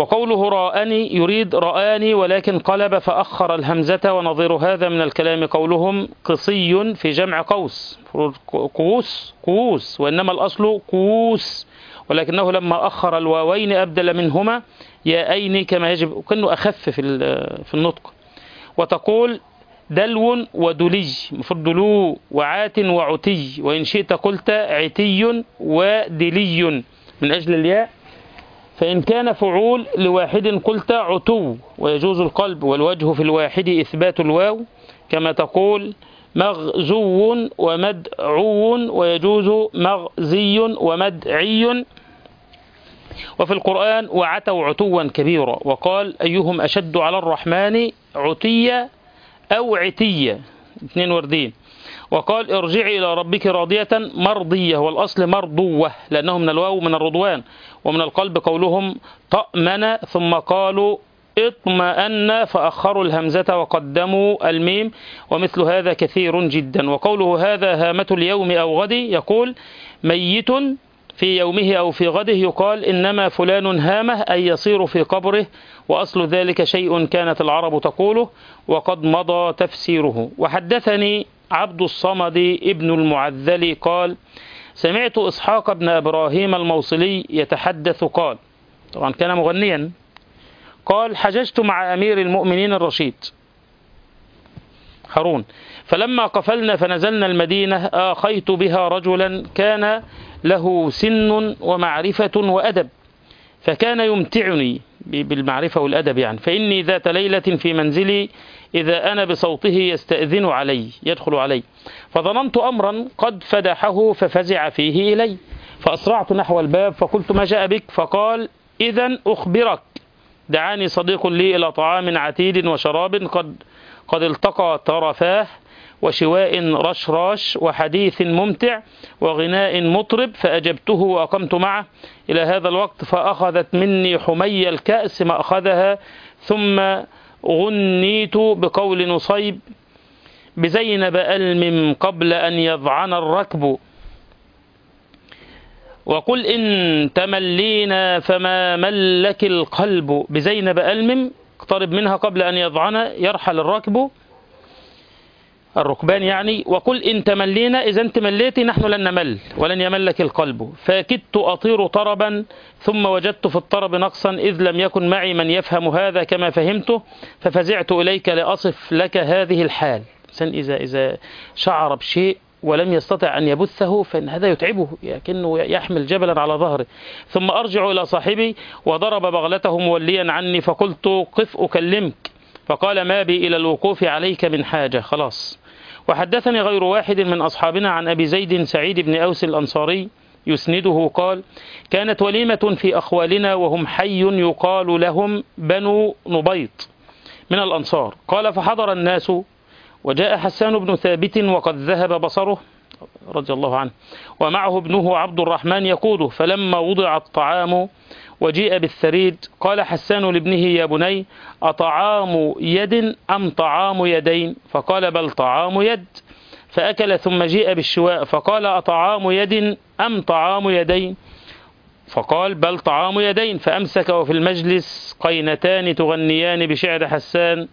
وقوله رآني يريد رآني ولكن قلب فأخر الهمزة، ونظير هذا من الكلام قولهم قصي في جمع قوس، قوس وإنما الأصل قوس، ولكنه لما أخر الواوين أبدل منهما ياءين كما يجب، كأنه أخف في النطق. وتقول دلو ودلي، المفروض دلو وعات وعتي، وإن شئت قلت عتي ودلي من أجل الياء. فإن كان فعول لواحد قلت عتو، ويجوز القلب والوجه في الواحد إثبات الواو، كما تقول مغزو ومدعو، ويجوز مغزي ومدعي. وفي القرآن وعتوا عتوا كبيرا، وقال أيهم أشد على الرحمن عتية أو عتية، اثنين وردين. وقال ارجعي إلى ربك راضية مرضية، والأصل مرضوة لأنه من الواو من الرضوان. ومن القلب قولهم طأمن ثم قالوا اطمأن فأخروا الهمزة وقدموا الميم، ومثل هذا كثير جدا. وقوله هذا هامة اليوم أو غدي، يقول ميت في يومه أو في غده، يقال إنما فلان هامه أي يصير في قبره، وأصل ذلك شيء كانت العرب تقوله وقد مضى تفسيره. وحدثني عبد الصمد ابن المعذل قال سمعت إسحاق بن إبراهيم الموصلي يتحدث قال، طبعا كان مغنيا، قال حججت مع أمير المؤمنين الرشيد هارون، فلما قفلنا فنزلنا المدينة آخيت بها رجلا كان له سن ومعرفة وأدب، فكان يمتعني بالمعرفة والأدب يعني. فإني ذات ليلة في منزلي إذا أنا بصوته يستأذن علي، يدخل علي، فظننت أمرا قد فدحه ففزع فيه إلي، فأسرعت نحو الباب فقلت ما جاء بك؟ فقال إذن أخبرك، دعاني صديق لي إلى طعام عتيد وشراب قد التقى طرفاه، وشواء رشراش، وحديث ممتع، وغناء مطرب، فأجبته وأقمت معه إلى هذا الوقت، فأخذت مني حمي الكأس ما أخذها، ثم غنيت بقول نصيب بزينب ألمم قبل أن يضعن الركب، وقل إن تملينا فما ملك القلب، بزينب ألمم اقترب منها قبل أن يضعن يرحل الركبان يعني، وقل إن تملينا إذا انت مليتي نحن لن نمل ولن يملك القلب، فكدت أطير طربا ثم وجدت في الطرب نقصا إذ لم يكن معي من يفهم هذا كما فهمته، ففزعت إليك لأصف لك هذه الحال. إذا شعر بشيء ولم يستطع أن يبثه فإن هذا يتعبه كأنه يحمل جبلا على ظهره. ثم أرجع إلى صاحبي وضرب بغلته موليا عني، فقلت قف أكلمك، فقال ما بي إلى الوقوف عليك من حاجة، خلاص. وحدثني غير واحد من أصحابنا عن أبي زيد سعيد بن أوس الأنصاري يسنده قال كانت وليمة في أخوالنا وهم حي يقال لهم بنو نبيط من الأنصار، قال فحضر الناس وجاء حسان بن ثابت وقد ذهب بصره رضي الله عنه، ومعه ابنه عبد الرحمن يقوده، فلما وضع الطعام وجيء بالثريد قال حسان لابنه يا بني أطعام يد أم طعام يدين؟ فقال بل طعام يد، فأكل. ثم جيء بالشواء فقال أطعام يد أم طعام يدين؟ فقال بل طعام يدين، فأمسك وفي المجلس قينتان تغنيان بشعر حسان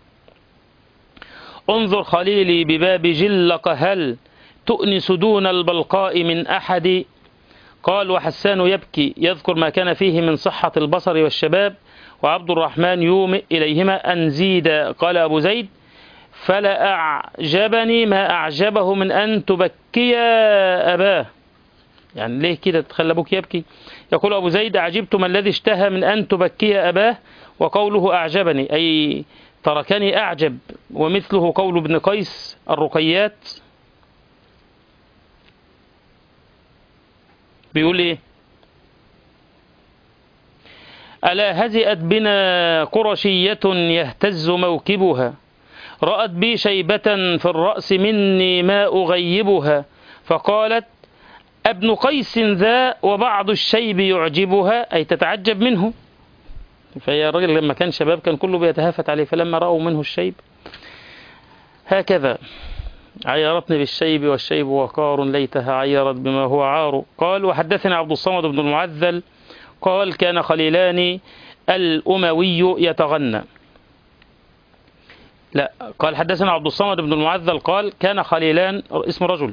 انظر خليلي بباب جلق هل تؤنس دون البلقاء من أحد. قال وحسان يبكي يذكر ما كان فيه من صحة البصر والشباب، وعبد الرحمن يومئ إليهما أن زيد. قال أبو زيد فلا أعجبني ما أعجبه من أن تبكي أباه، يعني ليه كده تخلى أبوك يبكي؟ يقول أبو زيد أعجبت ما الذي اشتهى من أن تبكي أباه، وقوله أعجبني أي تركني أعجب، ومثله قول ابن قيس الرقيات بيقول إيه ألا هزئت بنا قرشية يهتز موكبها، رأت بي شيبة في الرأس مني ما أغيبها، فقالت ابن قيس ذا وبعض الشيب يعجبها أي تتعجب منه، فهي الرجل لما كان شباب كان كله بيتهافت عليه، فلما رأوا منه الشيب هكذا عيرتني بالشيب والشيب وقار ليتها عيرت بما هو عار. قال وحدثنا عبد الصمد بن المعذل قال كان خليلان الأموي يتغنى. لا، قال حدثنا عبد الصمد بن المعذل قال كان خليلان، اسم رجل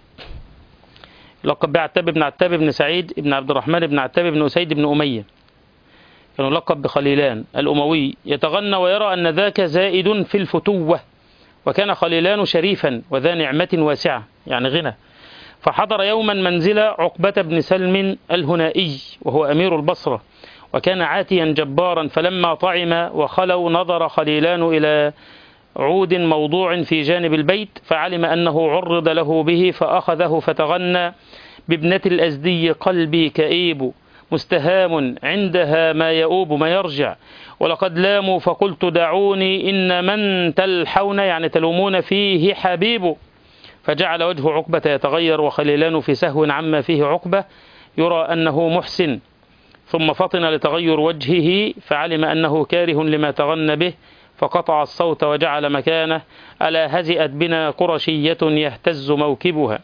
لقب بعتاب بن عتاب بن سعيد بن عبد الرحمن بن عتاب بن أسيد بن أمية، كانوا لقب بخليلان الأموي، يتغنى ويرى أن ذاك زائد في الفتوة، وكان خليلان شريفا وذا نعمة واسعة يعني غنى. فحضر يوما منزل عقبة بن سلم الهنائي وهو أمير البصرة، وكان عاتيا جبارا، فلما طعم وخلوا نظر خليلان إلى عود موضوع في جانب البيت، فعلم أنه عرض له به، فأخذه فتغنى بابنة الأزدي قلبي كئيب، مستهام عندها ما يؤوب ما يرجع، ولقد لاموا فقلت دعوني إن من تلحون يعني تلومون فيه حبيب. فجعل وجه عقبة يتغير وخليلان في سهو عما فيه عقبة يرى أنه محسن، ثم فطن لتغير وجهه فعلم أنه كاره لما تغنى به، فقطع الصوت وجعل مكانه ألا هزئت بنا قرشية يهتز موكبها.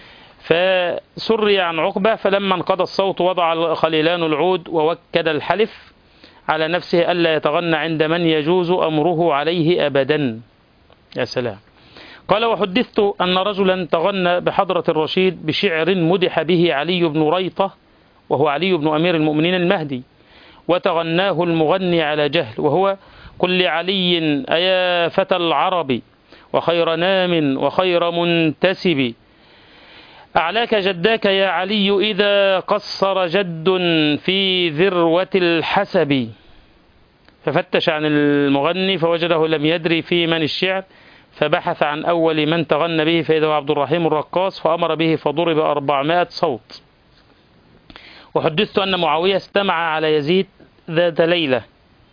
فسري عن عقبة، فلما انقضى الصوت وضع خليلان العود ووكد الحلف على نفسه ألا يتغنى عند من يجوز أمره عليه أبدا. يا سلام. قال وحدثت أن رجلا تغنى بحضرة الرشيد بشعر مدح به علي بن ريطة وهو علي بن أمير المؤمنين المهدي، وتغناه المغني على جهل، وهو قل لعلي أيا فتى العرب وخير نام وخير منتسب، أعلاك جداك يا علي إذا قصر جد في ذروة الحسب. ففتش عن المغني فوجده لم يدري في من الشعر، فبحث عن أول من تغنى به فإذا هو عبد الرحيم الرقاص، فأمر به فضرب 400 صوت. وحدثت أن معاوية استمع على يزيد ذات ليلة،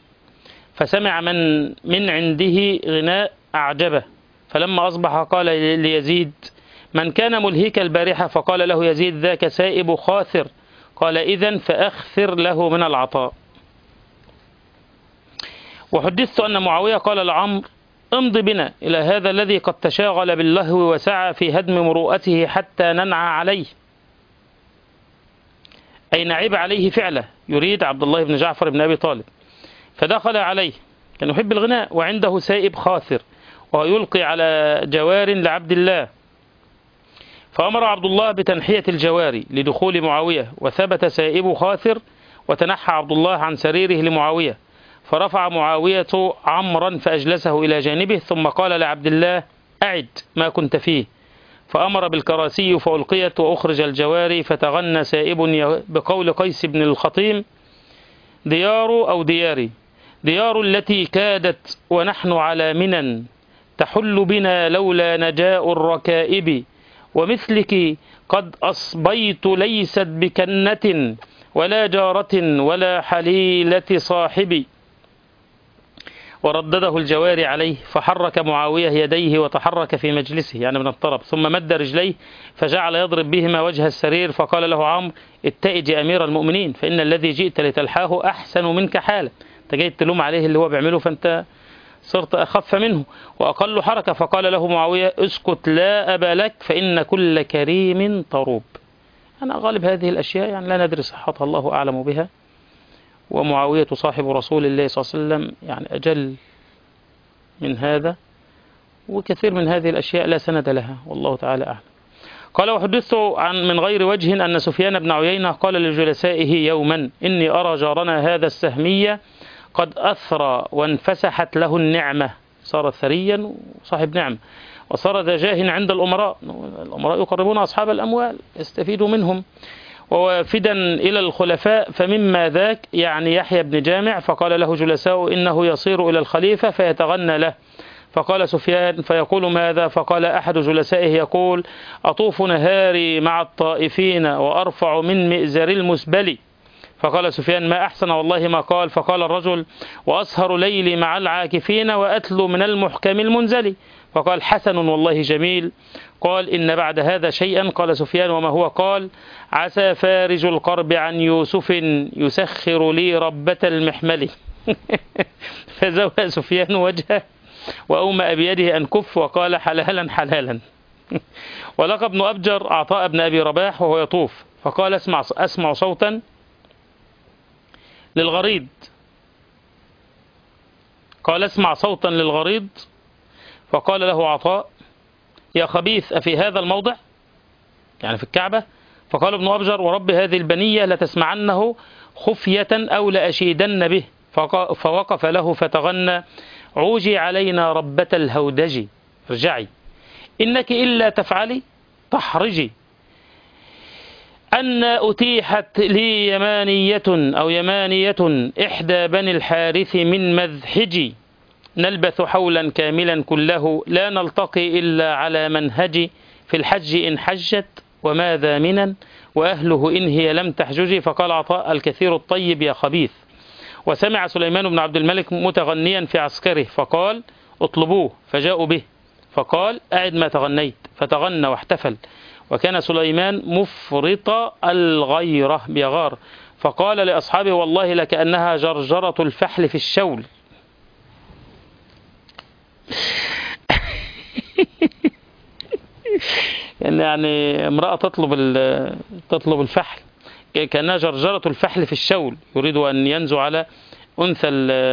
فسمع من عنده غناء أعجبه، فلما أصبح قال ليزيد من كان ملهيك البارحة؟ فقال له يزيد ذاك سائب خاثر. قال إذن فأخثر له من العطاء. وحدثت أن معاوية قال لعمرو امض بنا إلى هذا الذي قد تشاغل باللهو وسعى في هدم مروءته حتى ننعى عليه، أي نعيب عليه فعله، يريد عبد الله بن جعفر بن أبي طالب. فدخل عليه، كان يحب الغناء، وعنده سائب خاثر ويلقي على جوار لعبد الله، فأمر عبد الله بتنحية الجواري لدخول معاوية، وثبت سائب خاثر، وتنحى عبد الله عن سريره لمعاوية، فرفع معاوية عمرا فأجلسه إلى جانبه، ثم قال لعبد الله أعد ما كنت فيه، فأمر بالكراسي فألقيت وأخرج الجواري، فتغنى سائب بقول قيس بن الخطيم ديار أو دياري ديار التي كادت ونحن على منن تحل بنا لولا نجاء الركائب، ومثلك قد أصبيت ليست بكنة ولا جارة ولا حليلة صاحبي. وردده الجواري عليه، فحرك معاوية يديه وتحرك في مجلسه يعني من الطرب، ثم مد رجليه فجعل يضرب بهما وجه السرير، فقال له عمرو اتئج أمير المؤمنين، فإن الذي جئت لتلحاه أحسن منك حالا، انت جاي تلوم عليه اللي هو بيعمله، فانت صرت أخف منه وأقل حركة. فقال له معاوية اسكت لا أبا لك، فإن كل كريم طروب. أنا غالب هذه الأشياء يعني لا ندري صحتها، الله أعلم بها، ومعاوية صاحب رسول الله صلى الله عليه وسلم يعني أجل من هذا، وكثير من هذه الأشياء لا سند لها، والله تعالى أعلم. قال وحدثت عن من غير وجه أن سفيان بن عيينة قال لجلسائه يوما إني أرى جارنا هذا السهمية قد أثرى وانفسحت له النعمة، صار ثريا وصاحب نعمة، وصار ذا جاه عند الأمراء، الأمراء يقربون أصحاب الأموال يستفيدوا منهم، ووافدا إلى الخلفاء، فمما ذاك يعني يحيى بن جامع، فقال له جلساء إنه يصير إلى الخليفة فيتغنى له. فقال سفيان فيقول ماذا؟ فقال أحد جلسائه يقول أطوف نهاري مع الطائفين وأرفع من مئزر المسبل. فقال سفيان ما أحسن والله ما قال. فقال الرجل وأسهر ليلي مع العاكفين وأتلو من المحكم المنزل. فقال حسن والله جميل. قال إن بعد هذا شيئا. قال سفيان وما هو؟ قال عسى فارج القرب عن يوسف يسخر لي ربة المحمل. فزوى سفيان وجهه وأومأ بيده أن كف وقال حلالا حلالا. ولقى ابن أبجر عطاء بن أبي رباح وهو يطوف، فقال أسمع صوتا للغريد قال اسمع صوتا للغريض. فقال له عطاء يا خبيث أفي هذا الموضع، يعني في الكعبة؟ فقال ابن أبجر ورب هذه البنية لتسمعنه خفية أو لأشيدن به. فوقف له فتغنى عوجي علينا ربة الهودج ارجعي إنك إلا تفعلي تحرجي أن أتيحت لي يمانية أو يمانية إحدى بني الحارث من مذحجي نلبث حولا كاملا كله لا نلتقي إلا على منهجي في الحج إن حجت وماذا منا وأهله إن هي لم تحججي. فقال عطاء الكثير الطيب يا خبيث. وسمع سليمان بن عبد الملك متغنيا في عسكره فقال اطلبوه فجاءوا به فقال أعد ما تغنيت فتغنى واحتفل. وكان سليمان مفرط الغيرة بيغار. فقال لأصحابه والله لكأنها جرجرة الفحل في الشول. يعني امرأة تطلب الفحل كأنها جرجرة الفحل في الشول، يريد أن ينزو على أنثى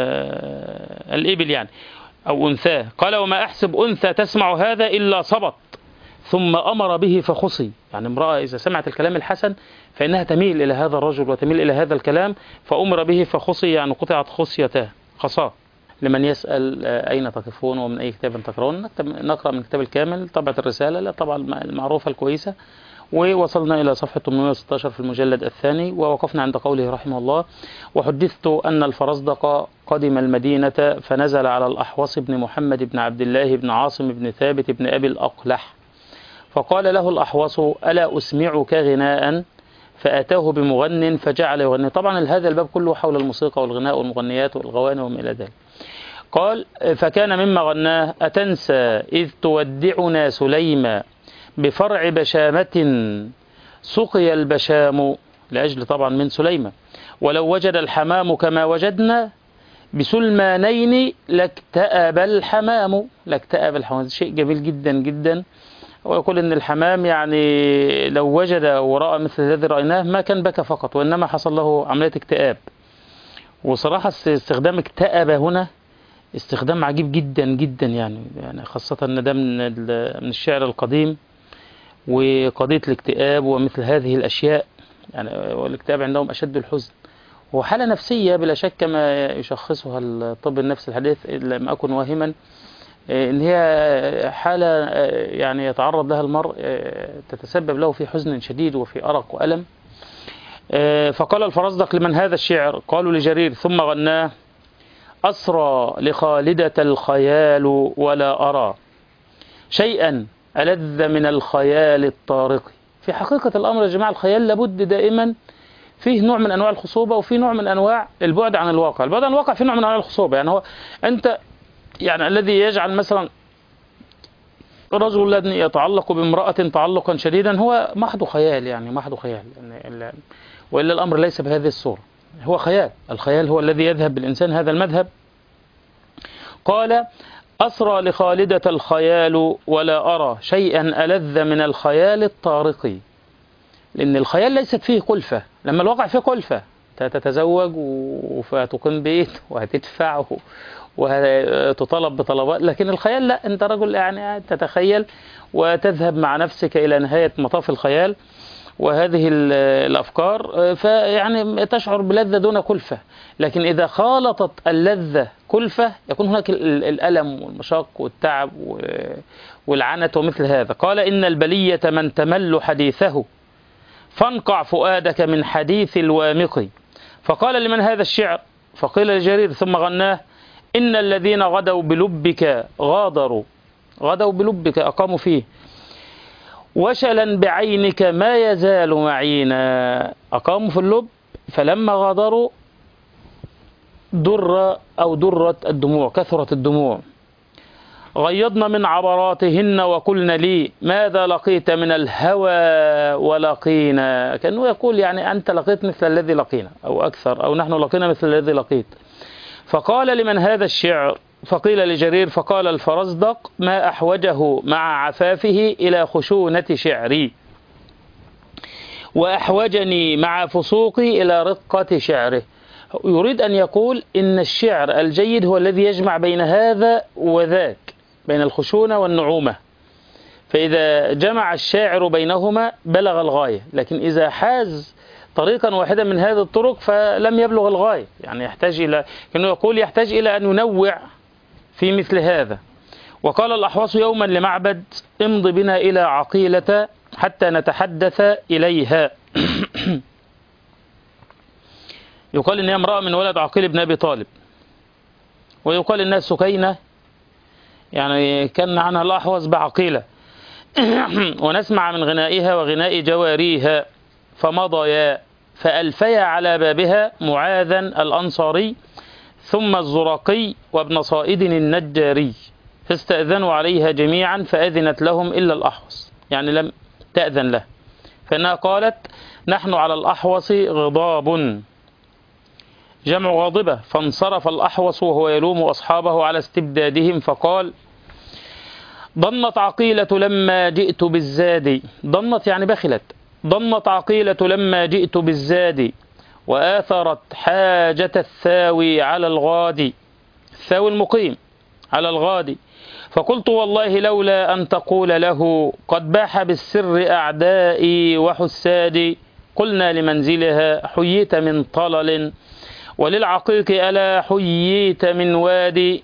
الإبل يعني أو أنثاه. قال وما أحسب أنثى تسمع هذا إلا صبت ثم أمر به فخصي. يعني امرأة إذا سمعت الكلام الحسن فإنها تميل إلى هذا الرجل وتميل إلى هذا الكلام، فأمر به فخصي يعني قطعت خصيته خصاه. لمن يسأل أين تقفون ومن أي كتاب تقرؤون، نقرأ من كتاب الكامل طبعة الرسالة، لا طبعا المعروفة الكويسة. ووصلنا إلى صفحة 816 في المجلد الثاني، ووقفنا عند قوله رحمه الله وحدثت أن الفرزدق قدم المدينة فنزل على الأحوص بن محمد بن عبد الله بن عاصم بن ثابت بن أبي الأقلح. فقال له الأحوص ألا أسمعك غناء؟ فأتاه بمغن فجعل يغني. طبعا هذا الباب كله حول الموسيقى والغناء والمغنيات والغواني وما إلى ذلك. قال فكان مما غناه أتنسى إذ تودعنا سليم بفرع بشامة سقي البشام، لأجل طبعا من سليمة، ولو وجد الحمام كما وجدنا بسلمانين لاكتأب الحمام. لاكتأب الحمام شيء جميل جدا جدا. ويقول إن الحمام يعني لو وجد ورأى مثل الذي رأيناه ما كان بكى فقط، وإنما حصل له عملية اكتئاب. وصراحة استخدام اكتئب هنا استخدام عجيب جدا جدا، يعني خاصة أن ده من الشعر القديم، وقضية الاكتئاب ومثل هذه الأشياء يعني، والاكتئاب عندهم أشد الحزن، وحالة نفسية بلا شك كما يشخصها الطب النفسي الحديث إن لم أكن واهما، إن هي حالة يعني يتعرض لها المرء تتسبب له في حزن شديد وفي أرق وألم. فقال الفرزدق لمن هذا الشعر؟ قالوا لجرير ثم غناه أسرى لخالدة الخيال ولا أرى شيئا ألذ من الخيال الطارق. في حقيقة الأمر يا جماعة الخيال لابد دائما فيه نوع من أنواع الخصوبة وفيه نوع من أنواع البعد عن الواقع. البعد عن الواقع فيه نوع من أنواع الخصوبة، يعني هو أنت يعني الذي يجعل مثلا الرجل الذي يتعلق بامرأة تعلقا شديدا هو محض خيال، يعني محض خيال يعني، وإلا الأمر ليس بهذه الصورة، هو خيال. الخيال هو الذي يذهب بالإنسان هذا المذهب. قال أسرى لخالدة الخيال ولا أرى شيئا ألذ من الخيال الطارق، لأن الخيال ليست فيه كلفة. لما الواقع فيه كلفة تتزوج وتقيم بيت وهتدفع وتطلب بطلبات، لكن الخيال لا، أنت رجل يعني تتخيل وتذهب مع نفسك إلى نهاية مطاف الخيال وهذه الأفكار، فيعني تشعر بلذة دون كلفة. لكن إذا خالطت اللذة كلفة يكون هناك الألم والمشاق والتعب والعنت ومثل هذا. قال إن البلية من تمل حديثه فانقع فؤادك من حديث الوامق. فقال لمن هذا الشعر؟ فقيل لجرير ثم غناه إن الذين غدوا بلبك غادروا، غدوا بلبك أقاموا فيه وشلا بعينك ما يزال معينا. أقاموا في اللب فلما غادروا درت الدموع، كثرت الدموع. غيضنا من عبراتهن وقلنا لي ماذا لقيت من الهوى ولقينا. كأنه يقول يعني أنت لقيت مثل الذي لقينا أو أكثر، أو نحن لقينا مثل الذي لقيت. فقال لمن هذا الشعر؟ فقيل لجرير. فقال الفرزدق ما أحوجه مع عفافه إلى خشونة شعري، وأحوجني مع فسوقي إلى رقة شعره. يريد أن يقول إن الشعر الجيد هو الذي يجمع بين هذا وذاك، بين الخشونة والنعومة، فإذا جمع الشاعر بينهما بلغ الغاية، لكن إذا حاز طريقا واحدا من هذه الطرق فلم يبلغ الغاية، يعني يحتاج إلى، كأنه يقول يحتاج إلى أن ينوع في مثل هذا. وقال الأحوص يوما لمعبد: امض بنا إلى عقيلة حتى نتحدث إليها. يقال إنها امرأة من ولد عقيل بن أبي طالب، ويقال إنها سكينة، يعني كان عنها الأحوص بعقيلة. ونسمع من غنائها وغناء جواريها. فمضيا فألفيا على بابها معاذا الأنصاري ثم الزرقي وابن صائد النجاري، فاستأذنوا عليها جميعا فأذنت لهم إلا الأحوص، يعني لم تأذن له، فإنها قالت: نحن على الأحوص غضاب، جمع غاضبة. فانصرف الأحوص وهو يلوم أصحابه على استبدادهم فقال: ضنت عقيلة لما جئت بالزاد، ضنت يعني بخلت، ضنت عقيلة لما جئت بالزاد وآثرت حاجة الثاوي على الغادي، الثاوي المقيم على الغادي، فقلت والله لولا أن تقول له قد باح بالسر أعدائي وحسادي، قلنا لمنزلها حييت من طلل وللعقيق ألا حييت من وادي،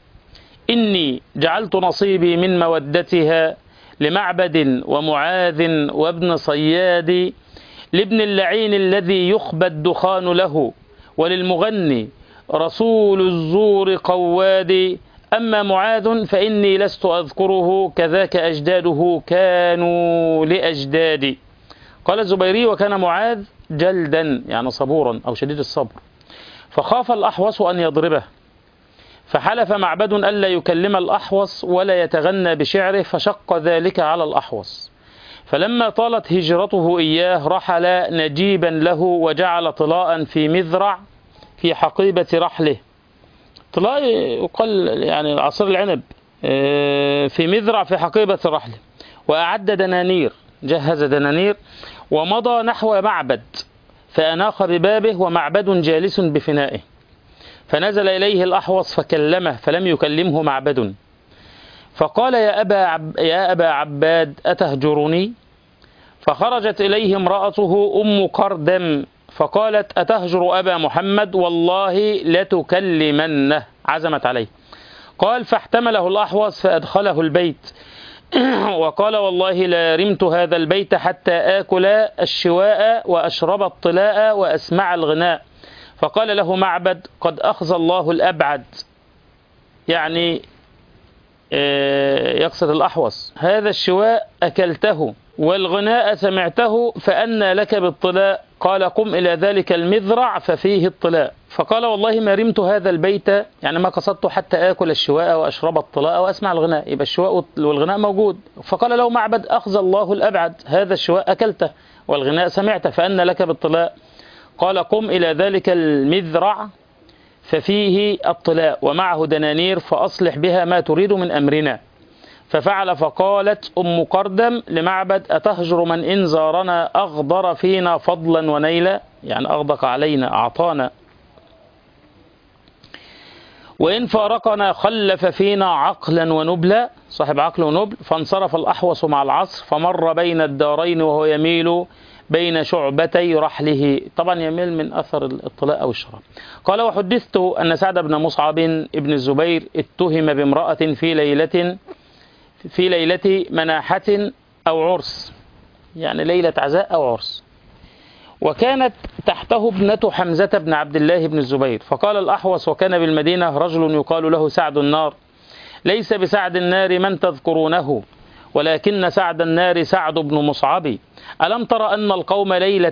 إني جعلت نصيبي من مودتها لمعبد ومعاذ وابن صياد، لابن اللعين الذي يخبى الدخان له وللمغني رسول الزور قواد، أما معاذ فإني لست أذكره كذاك أجداده كانوا لأجدادي. قال الزبيري: وكان معاذ جلدا يعني صبورا أو شديد الصبر، فخاف الأحوص أن يضربه، فحلف معبد ألا يكلم الأحوص ولا يتغنى بشعره، فشق ذلك على الأحوص. فلما طالت هجرته إياه رحل نجيبا له وجعل طلاء في مذرع في حقيبة رحله، طلاء يقال يعني عصير العنب، في مذرع في حقيبة رحله، وأعد دنانير، جهز دنانير، ومضى نحو معبد فأناخ ببابه ومعبد جالس بفنائه، فنزل إليه الأحوص فكلمه فلم يكلمه معبد، فقال: يا أبا عباد أتهجرني؟ فخرجت إليه امرأته أم قردم فقالت: أتهجر أبا محمد؟ والله لتكلمنه، عزمت عليه. قال: فاحتمله الأحوص فأدخله البيت، وقال: والله لا رمت هذا البيت حتى آكل الشواء وأشرب الطلاء وأسمع الغناء. فقال له معبد: قد أخزى الله الأبعد، يعني يقصد الأحوص، هذا الشواء أكلته والغناء سمعته، فأنى لك بالطلاء؟ قال: قم إلى ذلك المذرع ففيه الطلاء. فقال: والله ما رمت هذا البيت، يعني ما قصدت حتى آكل الشواء وأشرب الطلاء وأسمع الغناء، يبقى الشواء والغناء موجود. فقال له معبد: أخزى الله الأبعد، هذا الشواء أكلته والغناء سمعته، فأنى لك بالطلاء؟ قال: قم إلى ذلك المذرع ففيه الطلاء ومعه دنانير فأصلح بها ما تريد من أمرنا. ففعل. فقالت أم قردم لمعبد: أتهجر من إن زارنا أغدر فينا فضلا ونيلا، يعني أغدق علينا أعطانا، وإن فارقنا خلف فينا عقلا ونبلا، صاحب عقل ونبل. فانصرف الأحوص مع العصر فمر بين الدارين وهو يميل بين شعبتي رحله، طبعا يميل من أثر الطلاء أو الشراب. قال: وحدثت أن سعد بن مصعب ابن الزبير اتهم بامرأة في ليلة مناحة أو عرس، يعني ليلة عزاء أو عرس، وكانت تحته ابنة حمزة بن عبد الله بن الزبير. فقال الأحوص: وكان بالمدينة رجل يقال له سعد النار، ليس بسعد النار من تذكرونه، ولكن سعد النار سعد بن مصعب. ألم تر أن القوم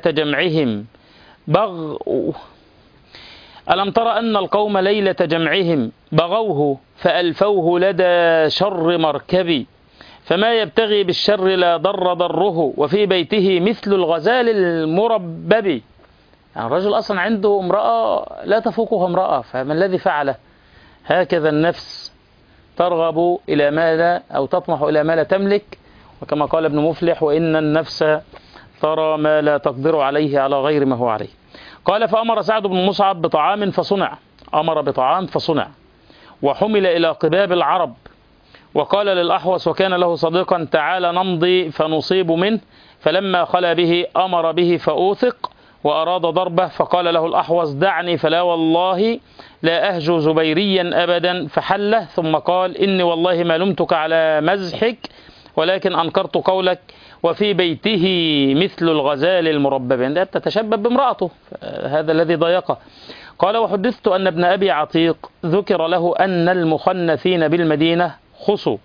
ليلة جمعهم بغوه فألفوه لدى شر مركبي، فما يبتغي بالشر لا ضره، وفي بيته مثل الغزال المربب. يعني الرجل أصلا عنده امرأة لا تفوقها امرأة، فما الذي فعله؟ هكذا النفس ترغب إلى ما لا، أو تطمح إلى ما لا تملك، وكما قال ابن مفلح: وإن النفس ترى ما لا تقدر عليه على غير ما هو عليه. قال فأمر سعد بن مصعب بطعام فصنع، أمر بطعام فصنع وحمل إلى قباب العرب، وقال للأحوص وكان له صديقا تعال نمضي فنصيب منه، فلما خلا به أمر به فأوثق وأراد ضربه، فقال له الأحوص دعني فلا والله لا أهجو زبيريا أبدا، فحله ثم قال إني والله ما لمتك على مزحك ولكن أنكرت قولك وفي بيته مثل الغزال المربب، يعني تتشبب بامرأته، هذا الذي ضايقه. قال وحدثت أن ابن أبي عتيق ذكر له أن المخنثين بالمدينة خصوا،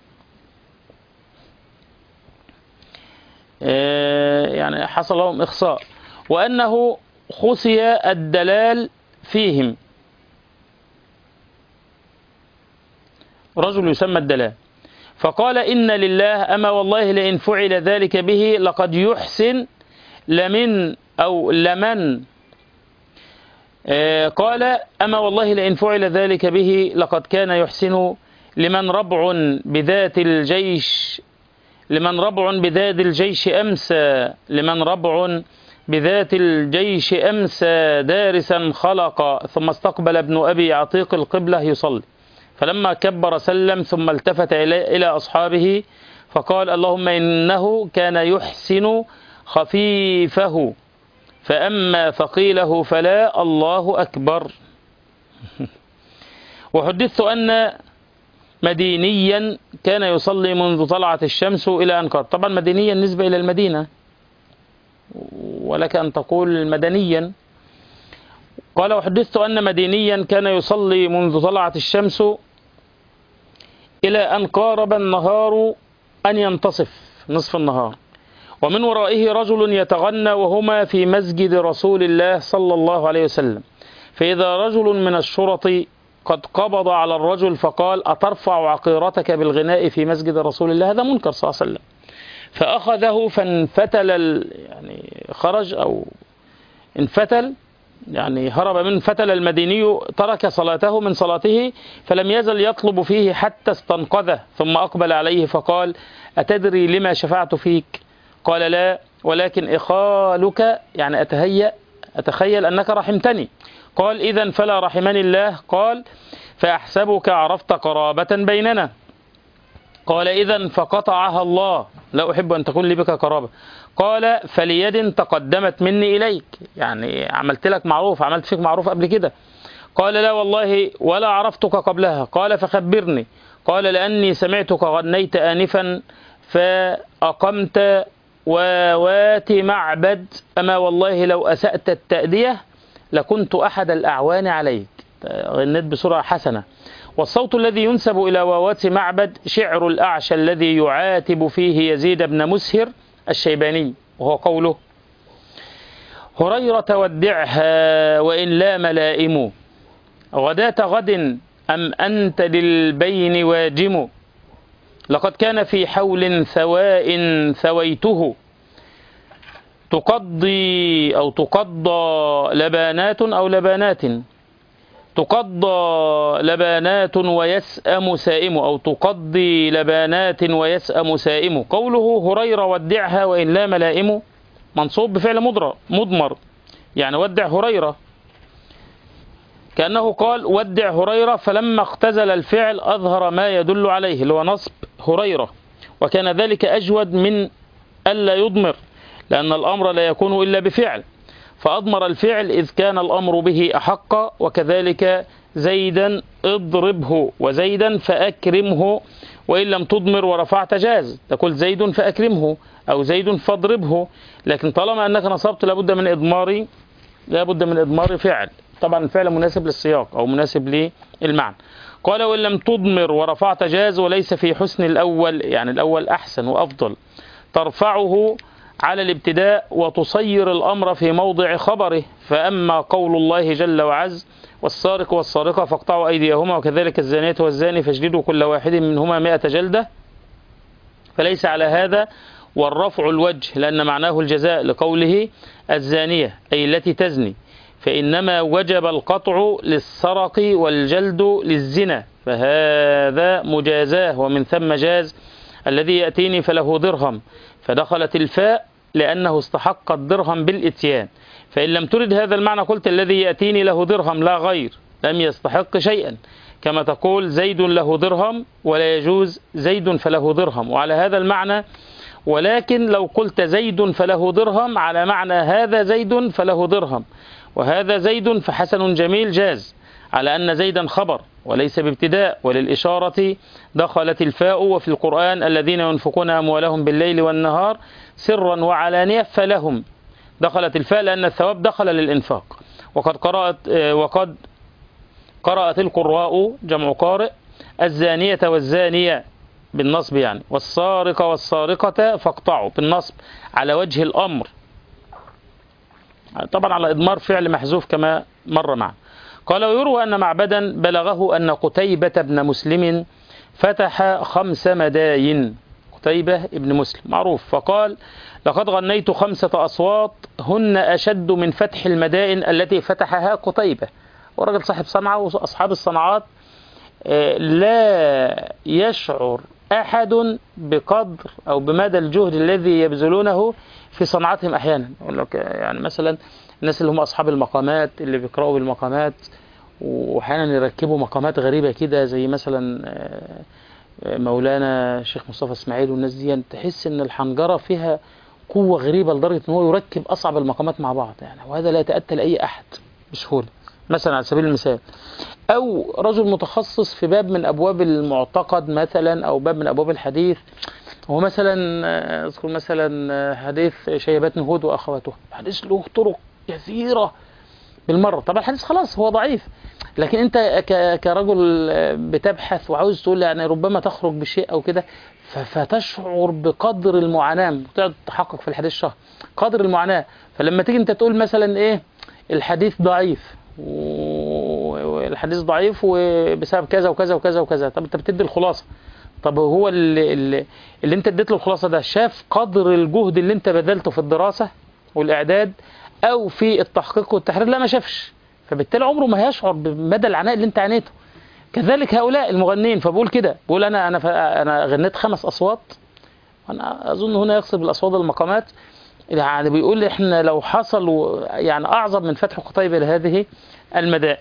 يعني حصل لهم إخصاء، وأنه خصي الدلال فيهم، رجل يسمى الدلال، فقال إن لله أما والله لئن فعل ذلك به لقد يحسن لمن أو لمن، قال أما والله لئن فعل ذلك به لقد كان يحسن لمن ربع بذات الجيش، لمن ربع بذات الجيش أمسى، لمن ربع بذات الجيش أمسى دارسا خلق، ثم استقبل ابن أبي عتيق القبلة يصلي، فلما كبر سلم ثم التفت إلى أصحابه فقال اللهم إنه كان يحسن خفيفه فأما ثقيله فلا، الله أكبر. وحدثت أن مدينيا كان يصلي منذ طلعت الشمس إلى أن قرب، طبعا مدينيا نسبة إلى المدينة، ولك أن تقول مدنيا. قال وحدثت أن مدينيا كان يصلي منذ طلعت الشمس إلى أن قارب النهار أن ينتصف نصف النهار، ومن ورائه رجل يتغنى وهما في مسجد رسول الله صلى الله عليه وسلم، فإذا رجل من الشرط قد قبض على الرجل فقال أترفع عقيرتك بالغناء في مسجد رسول الله، هذا منكر صلى الله عليه وسلم، فأخذه فانفتل، يعني خرج أو انفتل، يعني هرب من فتل المديني، ترك صلاته من صلاته فلم يزل يطلب فيه حتى استنقذه، ثم أقبل عليه فقال أتدري لما شفعت فيك؟ قال لا ولكن إخالك، يعني أتخيل أنك رحمتني. قال إذن فلا رحمني الله. قال فأحسبك عرفت قرابة بيننا. قال إذن فقطعها الله، لا أحب أن تكون لي بك قرابة. قال فليد تقدمت مني إليك، يعني عملت لك معروف، عملت فيك معروف قبل كده. قال لا والله ولا عرفتك قبلها. قال فخبرني. قال لأني سمعتك غنيت آنفا فأقمت ووات معبد، أما والله لو أسأت التأدية لكنت أحد الأعوان عليك، غنيت بسرعة حسنة. والصوت الذي ينسب إلى ووات معبد شعر الأعشى الذي يعاتب فيه يزيد بن مسهر الشيباني، وهو قوله هريرة ودعها وإن لا ملائم، غداة غد أم أنت للبين واجم، لقد كان في حول ثواء ثويته، تقضي أو تقضى لبانات أو لبانات، تقضى لبانات ويسأم سائم، أو تقضي لبانات ويسأم سائم. قوله هريرة ودعها وإن لا ملائم منصوب بفعل مضمر، يعني ودع هريرة، كأنه قال ودع هريرة، فلما اختزل الفعل أظهر ما يدل عليه اللي هو نصب هريرة، وكان ذلك أجود من ألا يضمر، لأن الأمر لا يكون إلا بفعل، فأضمر الفعل إذ كان الأمر به أحق. وكذلك زيدا اضربه وزيدا فأكرمه، وإن لم تضمر ورفعت جاز، تقول زيد فأكرمه أو زيد فاضربه، لكن طالما أنك نصبت لابد من إضمار فعل، طبعا الفعل مناسب للسياق أو مناسب للمعنى. قال وإن لم تضمر ورفعت جاز، وليس في حسن الأول، يعني الأول أحسن وأفضل، ترفعه على الابتداء وتصير الأمر في موضع خبره. فأما قول الله جل وعز والسارق والسارقة فاقطعوا أيديهما وكذلك الزانية والزاني فاجلدوا كل واحد منهما 100 جلدة، فليس على هذا والرفع الوجه، لأن معناه الجزاء لقوله الزانية أي التي تزني، فإنما وجب القطع للسرق والجلد للزنا، فهذا مجازاه، ومن ثم جاز الذي يأتيني فله درهم، فدخلت الفاء لأنه استحق الدرهم بالإتيان. فإن لم ترد هذا المعنى قلت الذي يأتيني له درهم لا غير لم يستحق شيئا، كما تقول زيد له درهم ولا يجوز زيد فله درهم، وعلى هذا المعنى. ولكن لو قلت زيد فله درهم على معنى هذا زيد فله درهم وهذا زيد فحسن جميل جاز، على أن زيدا خبر وليس بابتداء، وللإشارة دخلت الفاء، وفي القرآن الذين ينفقون أموالهم بالليل والنهار سرا وعلانية فلهم، دخلت الفاء لأن الثواب دخل للإنفاق. وقد قرأت القراء جمع قارئ الزانية والزانية بالنصب يعني، والسارق والسارقة فاقطعوا بالنصب على وجه الأمر، طبعا على إضمار فعل محذوف كما مر معنا. قال ويروى أن معبدا بلغه أن قتيبة بن مسلم فتح 5 مداين، قتيبة بن مسلم معروف، فقال لقد غنيت 5 أصوات هن أشد من فتح المدائن التي فتحها قتيبة. ورجل صاحب صنعة، وأصحاب الصنعات لا يشعر أحد بقدر أو بمدى الجهد الذي يبذلونه في صنعتهم. أحيانا يقول لك يعني مثلا الناس اللي هم أصحاب المقامات اللي بيقرأوا بالمقامات، وأحيانا يركبوا مقامات غريبة كده زي مثلا مولانا الشيخ مصطفى اسماعيل والناس دي، تحس ان الحنجرة فيها قوة غريبة لدرجة ان هو يركب أصعب المقامات مع بعض يعني، وهذا لا يتأتى لأي أحد بسهولة. مثلا على سبيل المثال، أو رجل متخصص في باب من أبواب المعتقد مثلا أو باب من أبواب الحديث، هو مثلا أذكر مثلا حديث شيبات هود وأخواتها، حديث له طرق كثيرة بالمرة. طبعا الحديث خلاص هو ضعيف، لكن أنت كرجل بتبحث وعاوز تقول يعني ربما تخرج بشيء أو كده، فتشعر بقدر المعاناة، تقعد تحقق في الحديث شهر قدر المعاناة. فلما تيجي أنت تقول مثلا إيه الحديث ضعيف والحديث ضعيف وبسبب كذا وكذا وكذا وكذا، طب أنت بتدي الخلاصة. طب هو اللي أنت اديت له الخلاصة ده شاف قدر الجهد اللي أنت بذلته في الدراسة والإعداد أو في التحقيق والتحرير؟ لا، ما شافش، فبالتالي عمره ما هيشعر بمدى العناء اللي أنت عانيته. كذلك هؤلاء المغنين، فبقول كده، بقول أنا غنيت 5 أصوات، أنا أظن هنا يقصد بالأصوات المقامات، يعني بيقول إحنا لو حصل يعني أعظم من فتح قتيبة لهذه المدائن.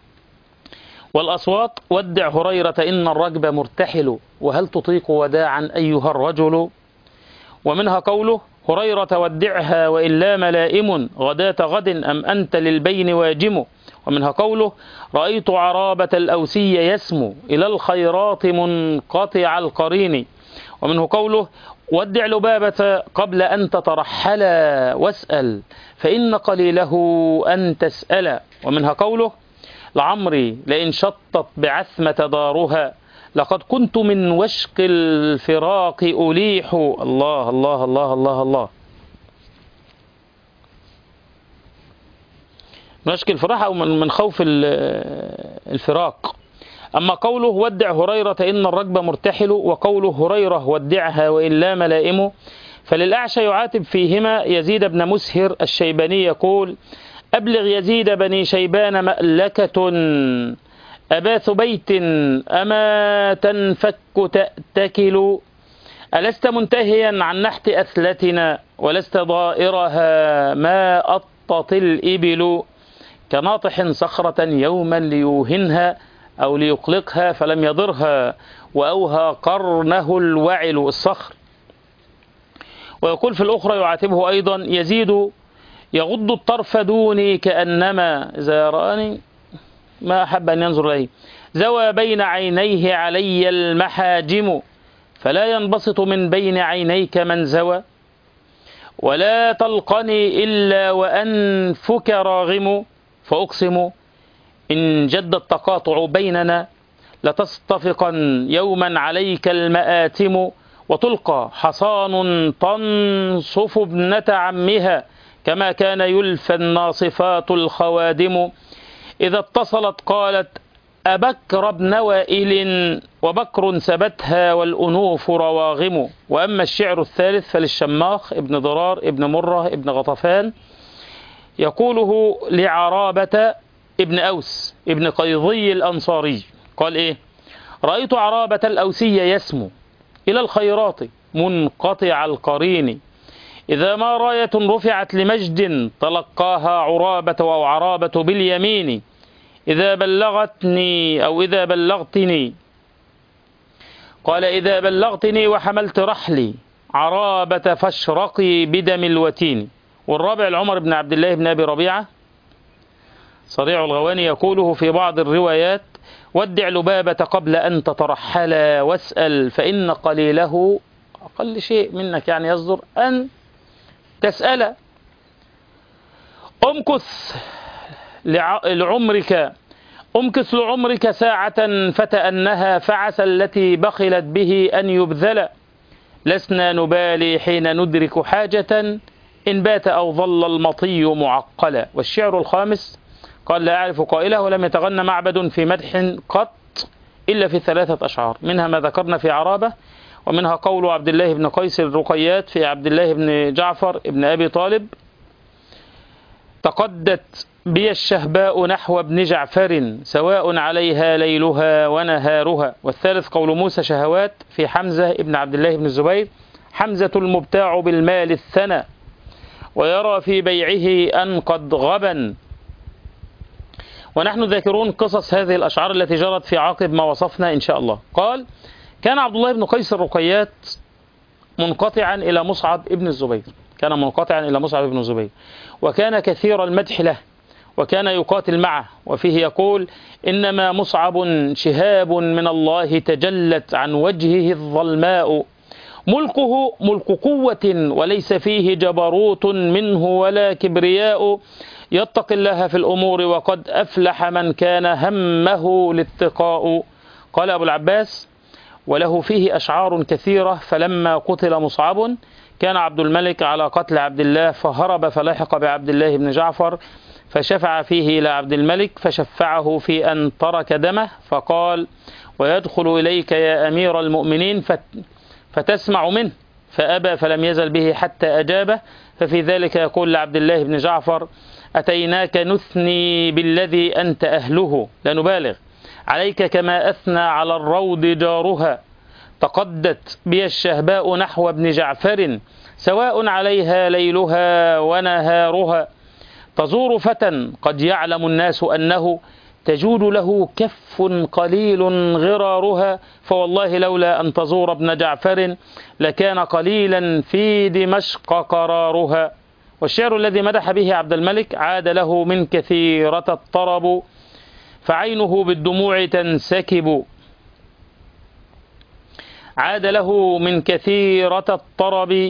والأصوات ودع هريرة إن الركب مرتحل وهل تطيق وداعا أيها الرجل. ومنها قوله هريرة ودعها وإلا ملائم غداة غد أم أنت للبين واجم. ومنها قوله رأيت عرابة الأوسي يسمو إلى الخيرات منقطع القرين. ومنه قوله ودع لبابة قبل أن تترحلا واسأل فإن قليله أن تسأل. ومنها قوله لعمري لئن شطت بعثمة دارها لقد كنت من وشق الفراق أليح. الله الله الله الله الله. وشق الفراق أو من خوف الفراق. أما قوله ودع هريرة إن الركب مرتحل وقوله هريرة ودعها وإلا ملائم، فللأعشى يعاتب فيهما يزيد بن مسهر الشيباني يقول أبلغ يزيد بني شيبان مألكة أباث بيت أما تنفك تأتكل ألست منتهيا عن نحت أثلتنا ولست ضائرها ما أطت الإبل كناطح صخرة يوما ليوهنها أو ليقلقها فلم يضرها وأوهى قرنه الوعل الصخر. ويقول في الأخرى يعاتبه أيضا يزيد يغض الطرف دوني كأنما إذا رآني ما أحب أن ينظر إليه زوى بين عينيه علي المحاجم فلا ينبسط من بين عينيك من زوى ولا تلقني إلا وأنفك راغم فأقسم إن جد التقاطع بيننا لتصطفقا يوما عليك المآتم وتلقى حصان تنصف ابنة عمها كما كان يلفى الناصفات الخوادم إذا اتصلت قالت أبكر ابن وائل وبكر سبتها والأنوف رواغم. وأما الشعر الثالث فللشماخ ابن ضرار ابن مرة ابن غطفان يقوله لعرابة ابن أوس ابن قيضي الأنصاري قال إيه رأيت عرابة الأوسي يسمو إلى الخيرات منقطع القرين إذا ما راية رفعت لمجد تلقاها عرابة أو عرابة باليمين، إذا بلغتني أو إذا بلغتني، قال إذا بلغتني وحملت رحلي عرابة فاشرقي بدم الوتين. والرابع العمر بن عبد الله بن أبي ربيعة صريع الغواني يقوله في بعض الروايات: ودع لبابة قبل أن تترحلا واسأل، فإن قليله أقل شيء منك يعني يصدر أن تسأل. أمكث لعمرك ساعة فتأنها، فعسى التي بخلت به أن يبذل، لسنا نبالي حين ندرك حاجة، إن بات أو ظل المطي معقلا. والشعر الخامس قال: لا أعرف قائله ولم يتغنى معبد في مدح قط إلا في 3 أشعار، منها ما ذكرنا في عرابة، ومنها قول عبد الله بن قيس الرقيات في عبد الله بن جعفر بن أبي طالب: تقدت بي الشهباء نحو ابن جعفر، سواء عليها ليلها ونهارها. والثالث قول موسى شهوات في حمزة ابن عبد الله بن الزبير: حمزة المبتاع بالمال الثنى، ويرى في بيعه أن قد غبن. ونحن ذاكرون قصص هذه الأشعار التي جرت في عقب ما وصفنا إن شاء الله. قال: كان عبد الله بن قيس الرقيات منقطعا إلى مصعب ابن الزبير، كان منقطعا إلى مصعب ابن الزبير، وكان كثير المدح له، وكان يقاتل معه. وفيه يقول: إنما مصعب شهاب من الله تجلت عن وجهه الظلماء، ملكه ملك قوة وليس فيه جبروت منه ولا كبرياء، يتقي الله في الأمور وقد أفلح من كان همه الاتقاء. قال أبو العباس: وله فيه أشعار كثيرة. فلما قتل مصعب كان عبد الملك على قتل عبد الله، فهرب فلحق بعبد الله بن جعفر، فشفع فيه إلى عبد الملك، فشفعه في أن ترك دمه، فقال: ويدخل إليك يا أمير المؤمنين فتسمع منه، فأبى، فلم يزل به حتى أجابه. ففي ذلك يقول لعبد الله بن جعفر: أتيناك نثني بالذي أنت أهله، لا نبالغ عليك كما أثنى على الروض جارها، تقدت بي الشهباء نحو ابن جعفر، سواء عليها ليلها ونهارها، تزور فتى قد يعلم الناس أنه تجود له كف قليل غرارها، فوالله لولا أن تزور ابن جعفر لكان قليلا في دمشق قرارها. والشعر الذي مدح به عبد الملك: عاد له من كثيرة الطرب، فعينه بالدموع تنسكب، عاد له من كثيرة الطرب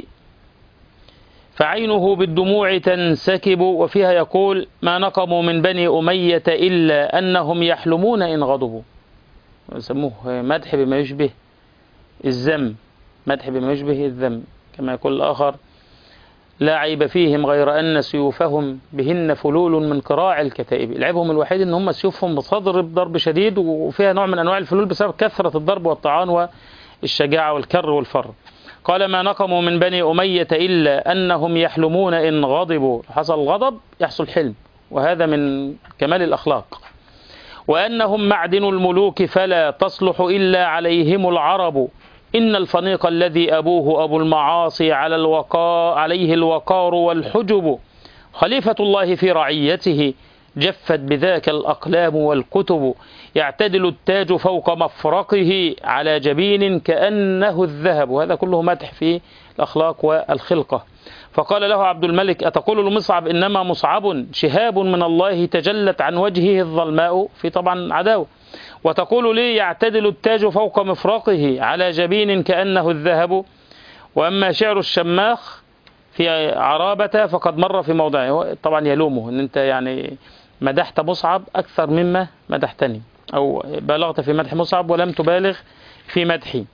فعينه بالدموع تنسكب. وفيها يقول: ما نقموا من بني أمية إلا أنهم يحلمون إن غضبوا. يسموه مدح بما يشبه الذم، مدح بما يشبه الذم، كما يقول الآخر: لا عيب فيهم غير أن سيوفهم بهن فلول من قراع الكتائب. العيبهم الوحيد أن هم سيوفهم بتضرب ضرب شديد، وفيها نوع من أنواع الفلول بسبب كثرة الضرب والطعان والشجاعة والكر والفر. قال: ما نقموا من بني أمية إلا أنهم يحلمون إن غضبوا، حصل غضب يحصل حلم، وهذا من كمال الأخلاق. وأنهم معدن الملوك فلا تصلح إلا عليهم العرب، إن الفنيق الذي أبوه أبو المعاصي عليه الوقار والحجب، خليفة الله في رعيته جفت بذاك الأقلام والكتب، يعتدل التاج فوق مفرقه على جبين كأنه الذهب. وهذا كله مدح في الأخلاق والخلقة. فقال له عبد الملك: أتقول لمصعب إنما مصعب شهاب من الله تجلت عن وجهه الظلماء، في طبعا عداوة، وتقول لي يعتدل التاج فوق مفرقه على جبين كأنه الذهب؟ وأما شعر الشماخ في عرابة فقد مر في موضعه. طبعا يلومه أن أنت يعني مدحت مصعب أكثر مما مدحتني، أو بالغت في مدح مصعب ولم تبالغ في مدحي.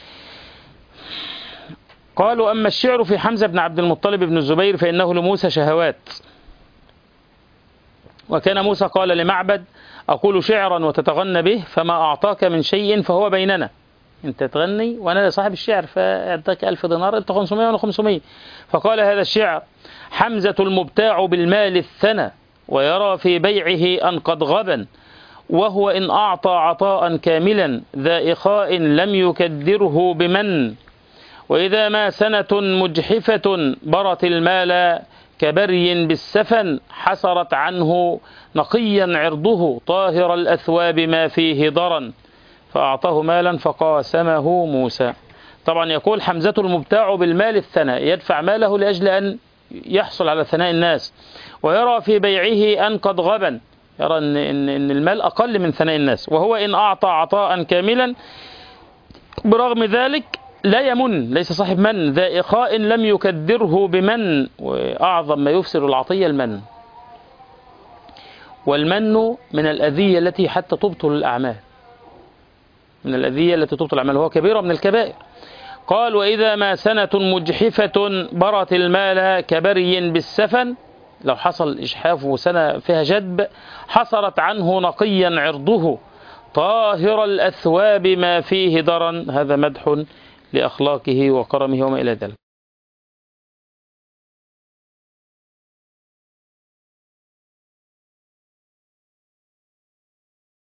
قالوا: أما الشعر في حمزة بن عبد المطلب بن الزبير فإنه لموسى شهوات. وكان موسى قال لمعبد: أقول شعرا وتتغنى به، فما أعطاك من شيء فهو بيننا، أنت تغني وأنا صاحب الشعر، فأعطاك 1000 دينار، أنت 500 وأنا 500. فقال: هذا الشعر حمزة المبتاع بالمال الثنى، ويرى في بيعه أن قد غبن، وهو إن أعطى عطاء كاملا ذا إخاء لم يكدره بمن، وإذا ما سنة مجحفة برت المال كبري بالسفن حسرت عنه نقيا عرضه طاهر الأثواب ما فيه ضرا فأعطاه مالا فقاسمه موسى. طبعا يقول حمزة المبتاع بالمال الثناء يدفع ماله لأجل أن يحصل على ثناء الناس، ويرى في بيعه أن قد غبن، يرى أن المال أقل من ثناء الناس، وهو إن أعطى عطاء كاملا برغم ذلك لا يمن، ليس صاحب من، ذا إخاء لم يكدره بمن. وأعظم ما يفسر العطية المن، والمن من الأذية التي حتى تبطل الأعمال، من الأذية التي تبطل الأعمال، هو كبيرة من الكبائر. قال وإذا ما سنة مجحفة برت المال كبري بالسفن، لو حصل إجحاف وسنة فيها جدب حصرت عنه نقيا عرضه طاهر الأثواب ما فيه درا، هذا مدح لأخلاقه وكرمه وما إلى ذلك.